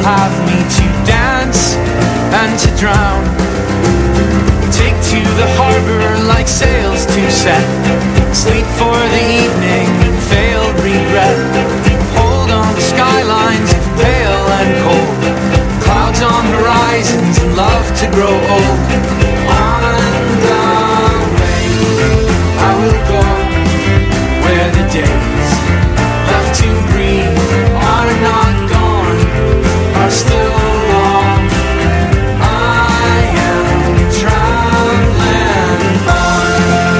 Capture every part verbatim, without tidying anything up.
will have me to dance and to drown. Take to the harbor like sails to set, sleep for the evening and failed regret. Hold on to skylines pale and cold, clouds on horizons and love to grow old. On the way I will go, where the days left to breathe are not gone, are still long. I am traveling on.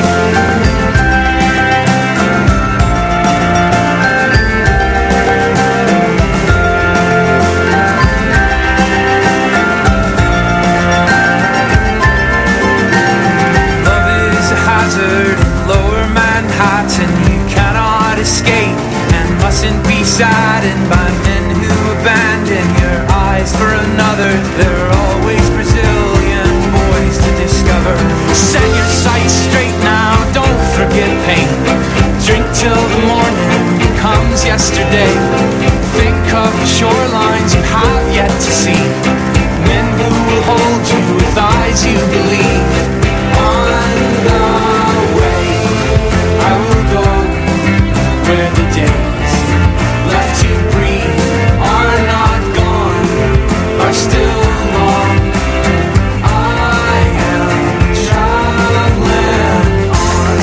Love is a hazard in lower Manhattan. You cannot escape and mustn't be saddened by men who abandon your eyes for another. There are always Brazilian boys to discover. Set your sights straight now, don't forget pain. Drink till the morning becomes yesterday. Think of the shorelines you have yet to see, men who will hold you with eyes you believe. On the way I will go, where the days left to breathe are not gone, are still long. I am traveling on.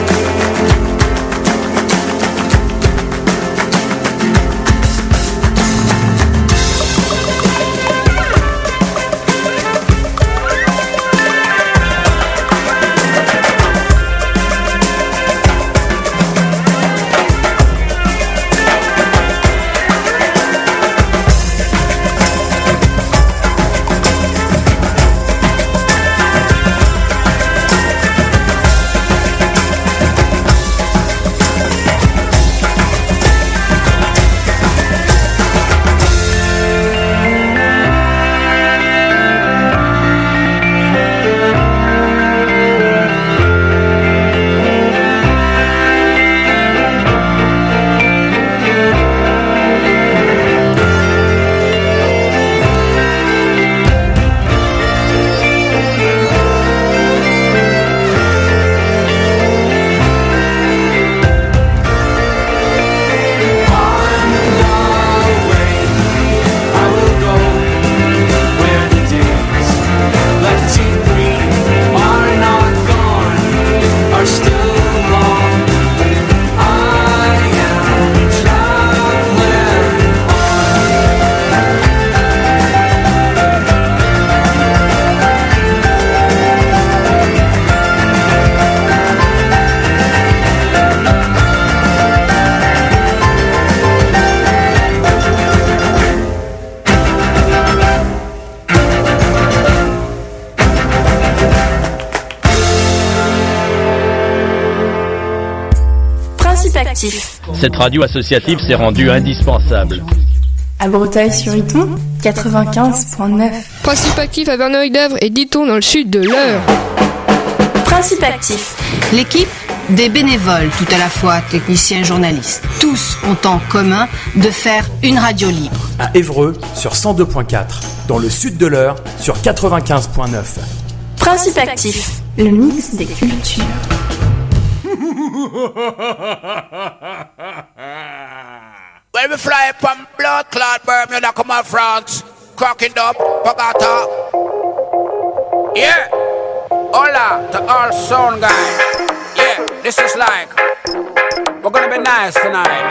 Cette radio associative s'est rendue indispensable. À Breteuil-sur-Iton, quatre-vingt-quinze point neuf. Principe actif à Verneuil-d'Avre et Diton dans le sud de l'Eure. Principe actif. L'équipe des bénévoles, tout à la fois techniciens et journalistes. Tous ont en commun de faire une radio libre. À Évreux sur cent deux point quatre, dans le sud de l'Eure sur quatre-vingt-quinze point neuf. Principe actif. Le mix des cultures. When we fly from blood clot Bermuda, come on France, cracking up, Bogota. Yeah, hola to all sound guys. Yeah, this is like, we're gonna be nice tonight.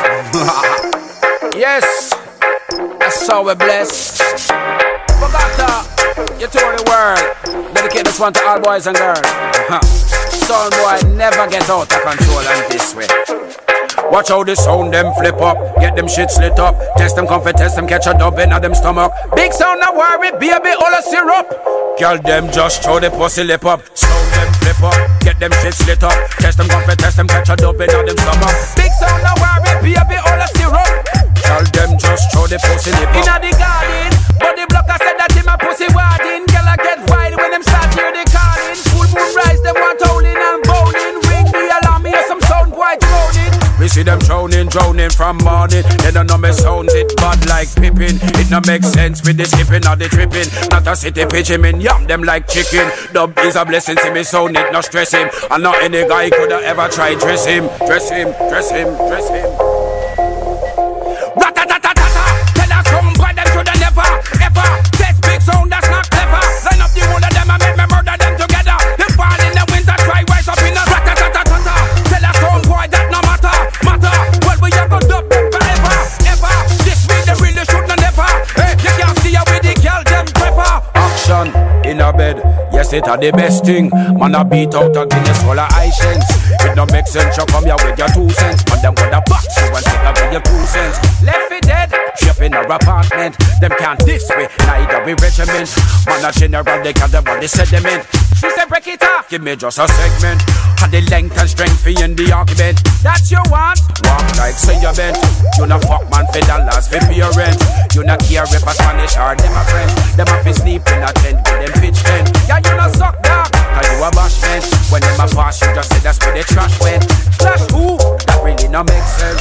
Yes, that's how we're blessed. Bogota, you told the world, dedicate this one to all boys and girls. Sound boy never get out of control and this way. Watch how the sound them flip up, get them shit slit up. Test them comfort, test them catch a dub in them stomach. Big sound no worry, baby, all a syrup. Girl them just throw the pussy lip up. Sound them flip up, get them shit slit up. Test them comfort, test them catch a dub in them stomach. Big sound no worry, baby, all a syrup. Girl them just throw the pussy lip up. Inna the garden, but the blocker said that him a pussy warding. Girl I get wild when them start hear the calling. Full moon rise, them want howling and bowling. Ring the alarm, hear some sound boy droning. We see them drowning. drowning, drowning from morning. They don't know me sound it bad like Pippin. It no make sense with the skipping or the tripping. Not a city pigeon, me yam them like chicken. Dub is a blessing, see me sound it, no stress him. And not any guy could have ever tried dress him. Dress him, dress him, dress him. Rat-a-tat-tat-tat-ta. Tell us some boy them should have never, ever test big sound that's not clever. Line up the whole of them and make me murder them together. They fall in the winter, try rise up in a rat-a-tat-tat-ta. Tell us some boy that no matter, matter. Well we have to dub them forever, ever. This week they really should not never. Hey, you can't see how we the girl them prefer. Action in a bed, yes it are the best thing. Man a beat out a Guinness full of high cents. It no make sense, you come here with your two cents. Man them gonna box you and take away your two cents. Left it dead, shape in our apartment. Them can't this way, neither we regiment. Man a general, they can't about the sediment. She said break it off, give me just a segment. And the length and strength for in the argument. That you want, walk like say you bent. You no fuck man for dollars for your rent. You no care if a Spanish or them a French. Them a fi sleep in a tent with them pitch tent. Yeah you no suck dog, cause you a bashment. When them a pass you just say that's where the trash went. Trash who? That really no make sense.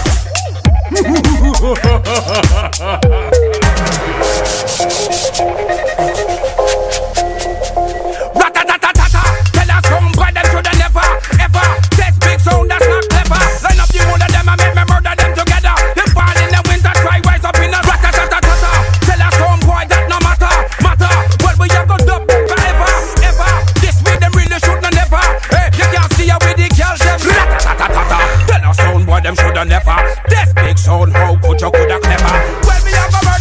Rat-a-tat-tat-ta. Tell us some boy them should have never, ever test big sound that's not clever. Line up the whole of them and make me murder them together. They fall in the winter, try rise up in a rat-a-tat-tat-ta. Tell us some boy that no matter, matter. Well we have to dub them forever, ever. This week them really should not never. Hey, you can't see how we the girls them. Rat-a-tat-tat-ta. Tell us some boy them should have never test big sound. How could you could have clever? Well we have a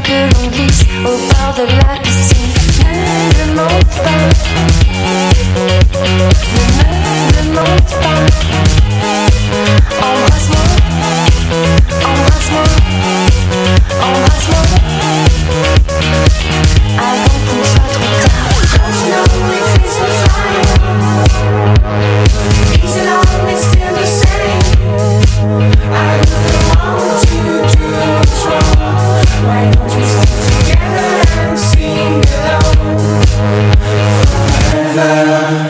que l'on glisse au bord de la piscine. Ne me demande pas, ne me demande pas. Embrasse-moi, embrasse-moi, embrasse-moi, avant qu'il ne soit trop tard. Don't you know it feels so fire? Is it always still the same? I really want you to do what's wrong. Why don't we stick together and sing along forever?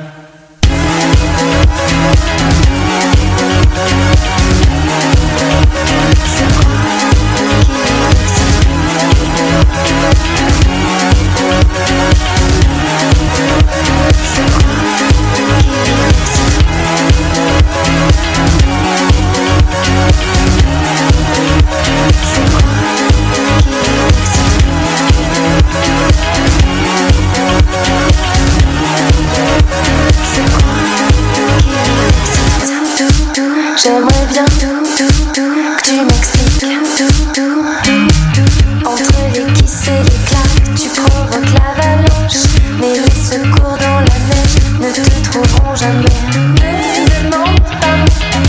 J'aimerais bien que tu m'expliques. Entre les kisses et les claques, tu provoques l'avalanche. Mais les secours dans la neige ne te trouveront jamais. Ne me demande pas,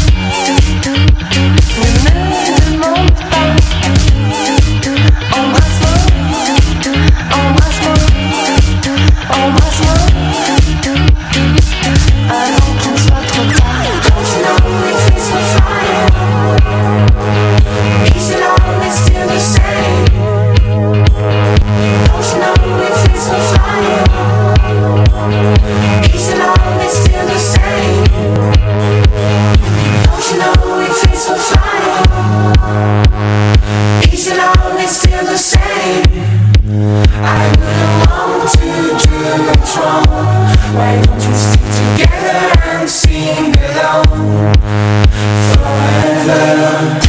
ne me demande pas. Embrasse-moi, embrasse-moi, embrasse-moi, avant qu'il ne soit trop tard. Is it always still the same? Don't you know it feels so fire? Is it always still the same? Don't you know it feels so fire? Is it always still the same? I wouldn't want to do what's wrong. Why don't you stick together and sing along forever?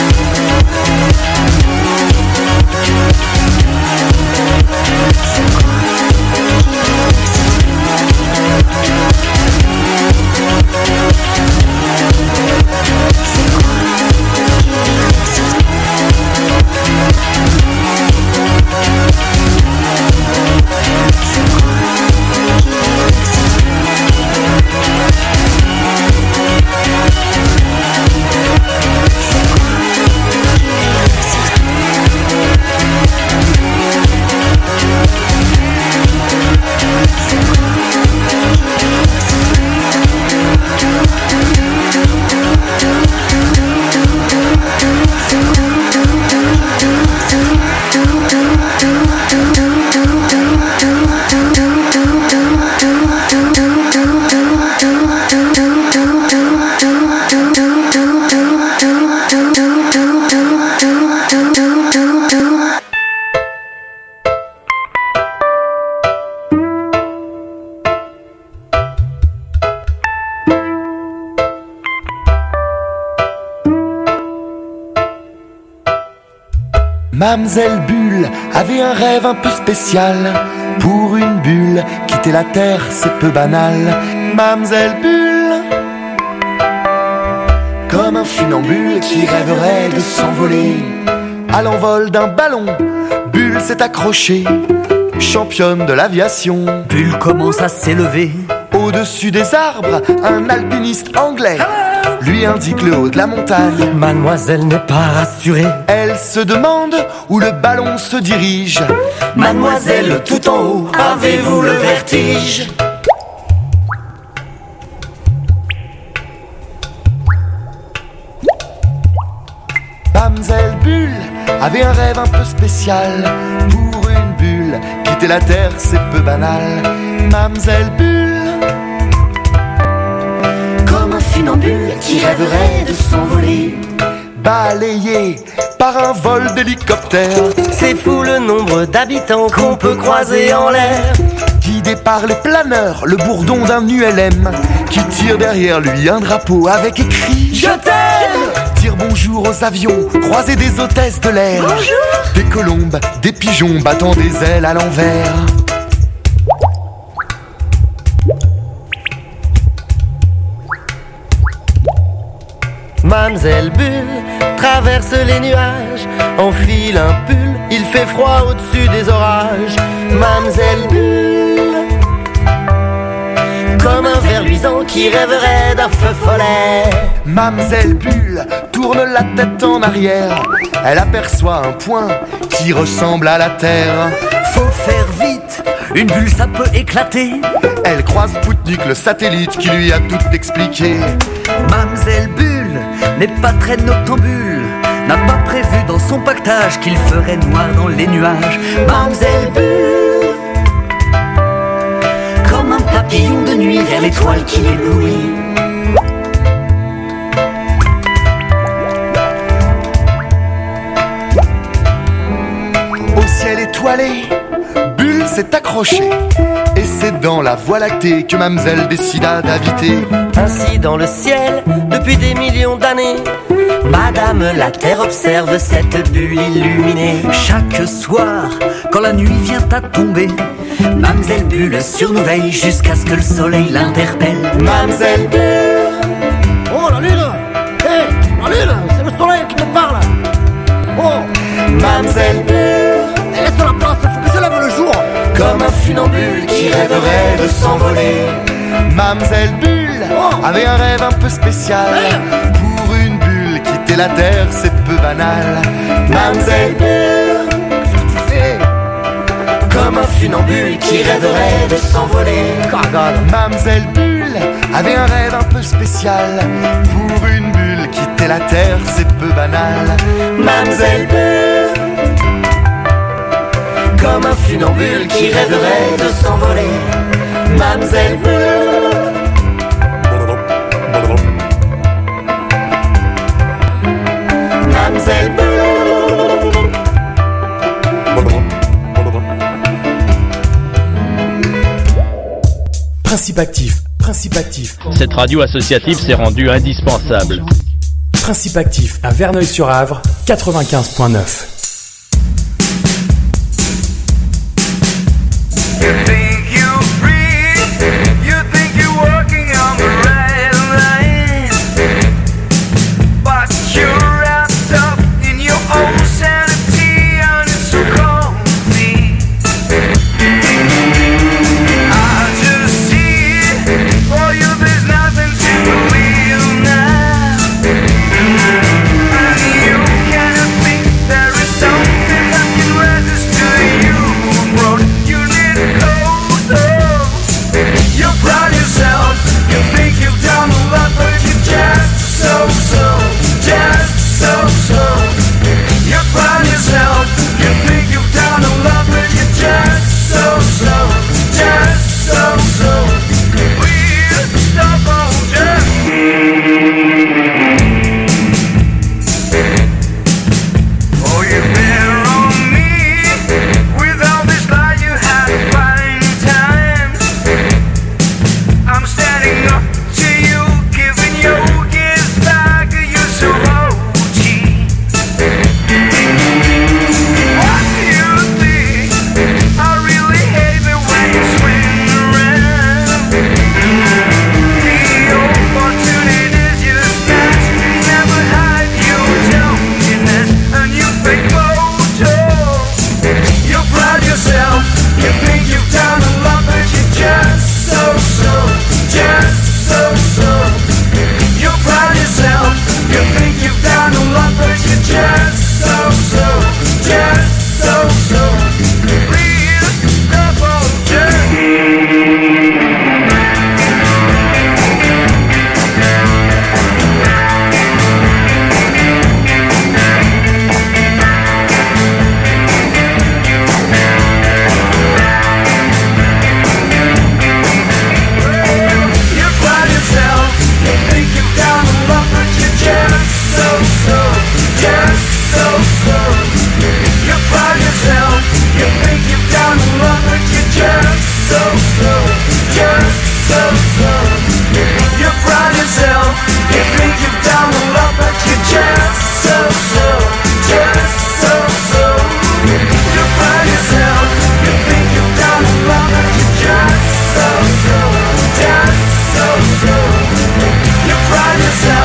Mamselle Bulle avait un rêve un peu spécial. Pour une bulle, quitter la terre c'est peu banal. Mamselle Bulle, comme un funambule qui rêverait de s'envoler. À l'envol d'un ballon, Bulle s'est accrochée. Championne de l'aviation, Bulle commence à s'élever. Au-dessus des arbres, un alpiniste anglais lui indique le haut de la montagne. Mademoiselle n'est pas rassurée. Elle se demande où le ballon se dirige. Mademoiselle, tout en haut, avez-vous le vertige? Mamselle Bulle avait un rêve un peu spécial. Pour une bulle, quitter la terre c'est peu banal. Mamselle Bulle, comme un funambule qui rêverait de s'envoler. Balayé par un vol d'hélicoptère. C'est fou le nombre d'habitants qu'on peut croiser en l'air. Guidé par les planeurs, le bourdon d'un U L M qui tire derrière lui un drapeau avec écrit Je t'aime. Dire bonjour aux avions, croiser des hôtesses de l'air. Bonjour. Des colombes, des pigeons battant des ailes à l'envers. Mamselle Bulle traverse les nuages, enfile un pull il fait froid au-dessus des orages. Mamselle Bulle, comme un ver luisant qui rêverait d'un feu follet. Mamselle Bulle tourne la tête en arrière. Elle aperçoit un point qui ressemble à la terre. Faut faire vite, une bulle ça peut éclater. Elle croise Spoutnik, le satellite, qui lui a tout expliqué. Mamselle Bulle n'est pas très noctambule, n'a pas prévu dans son pactage qu'il ferait noir dans les nuages. Mamselle Bulle, comme un papillon de nuit vers l'étoile qui l'éblouit. Au ciel étoilé, Bulle s'est accrochée, et c'est dans la Voie lactée que Mamselle décida d'habiter. Ainsi dans le ciel, depuis des millions d'années, Madame la Terre observe cette bulle illuminée. Chaque soir, quand la nuit vient à tomber, Mamselle Bulle surveille jusqu'à ce que le soleil l'interpelle. Mamselle Bulle, oh la lune, hé, hey, la lune, c'est le soleil qui te parle. Oh, Mamselle Bulle, laisse la place, faut que je lève le jour. Comme un funambule qui rêverait de s'envoler. Mamselle Bulle oh. avait un rêve un peu spécial. Hey. Pour une bulle, quitter la terre, c'est peu banal. Mamselle Bulle, qu'est-ce que tu fais? Comme un funambule qui rêverait de s'envoler. Mamselle Bulle avait un rêve un peu spécial. Pour une bulle, quitter la terre, c'est peu banal. Mamselle Bulle, comme un funambule qui rêverait de s'envoler. Mamselle Bulle, Mamselle Bulle. Principe actif, principe actif. Cette radio associative s'est rendue indispensable. Principe actif à Verneuil-sur-Avre, quatre-vingt-quinze point neuf.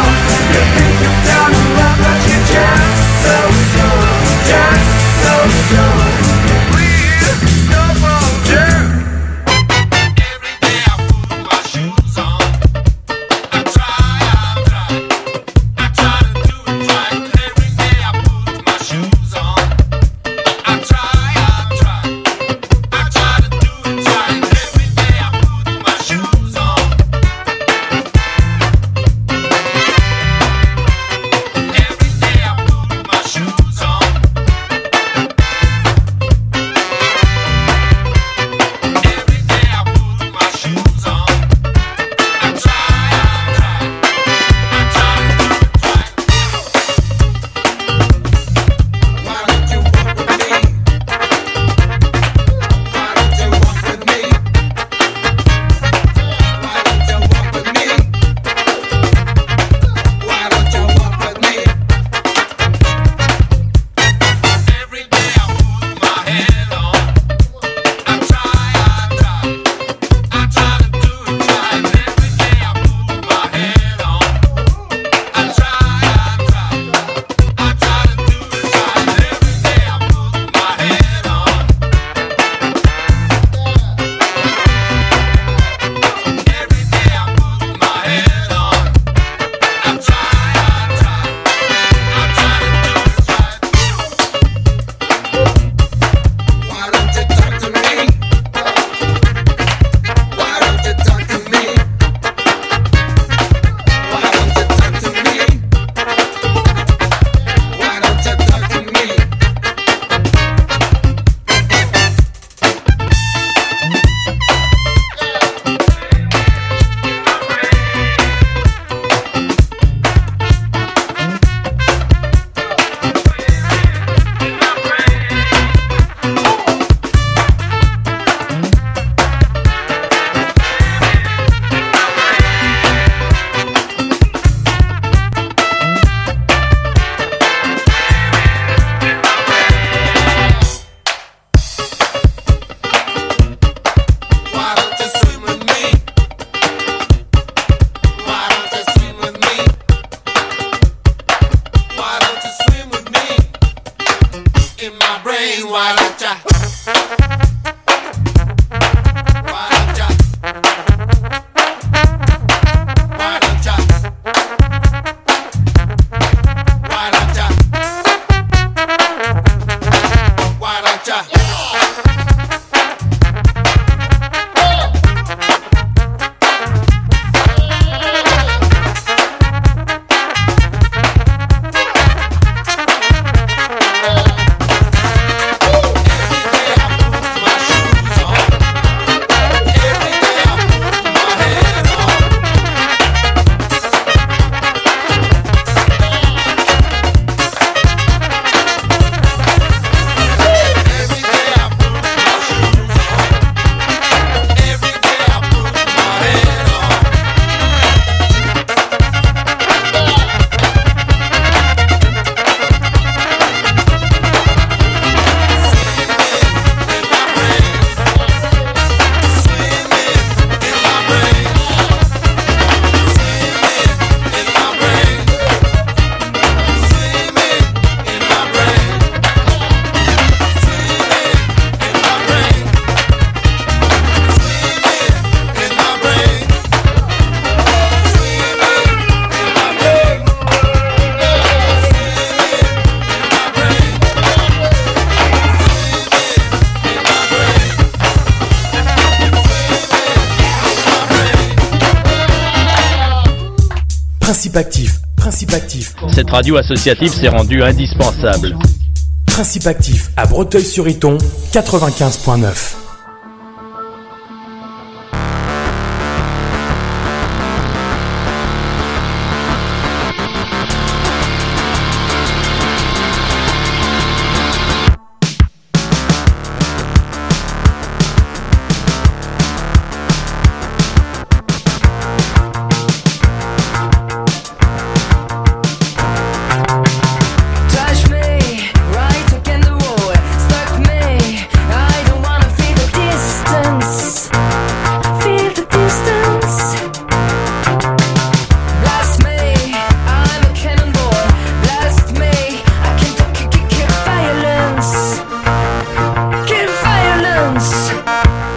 So Principe actif, principe actif. Cette radio associative s'est rendue indispensable. Principe actif à Breteuil-sur-Iton, quatre-vingt-quinze virgule neuf.